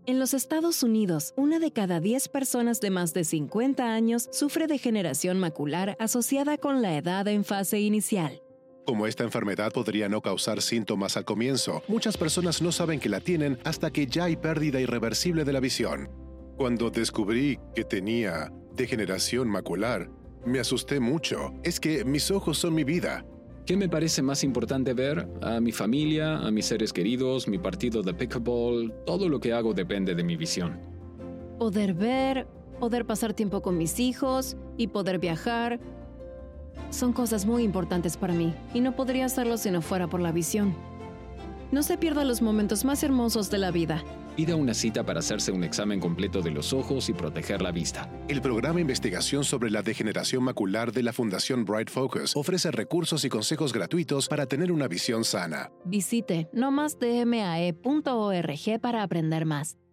En los Estados Unidos, 1 de cada 10 personas de más de 50 años sufre degeneración macular asociada con la edad en fase inicial. Como esta enfermedad podría no causar síntomas al comienzo, muchas personas no saben que la tienen hasta que ya hay pérdida irreversible de la visión. Cuando descubrí que tenía degeneración macular, me asusté mucho. Es que mis ojos son mi vida. ¿Qué me parece más importante ver? A mi familia, a mis seres queridos, mi partido de pickleball, todo lo que hago depende de mi visión. Poder ver, poder pasar tiempo con mis hijos y poder viajar son cosas muy importantes para mí y no podría hacerlo si no fuera por la visión. No se pierda los momentos más hermosos de la vida. Pida una cita para hacerse un examen completo de los ojos y proteger la vista. El programa de investigación sobre la degeneración macular de la Fundación Bright Focus ofrece recursos y consejos gratuitos para tener una visión sana. Visite nomasdmae.org para aprender más.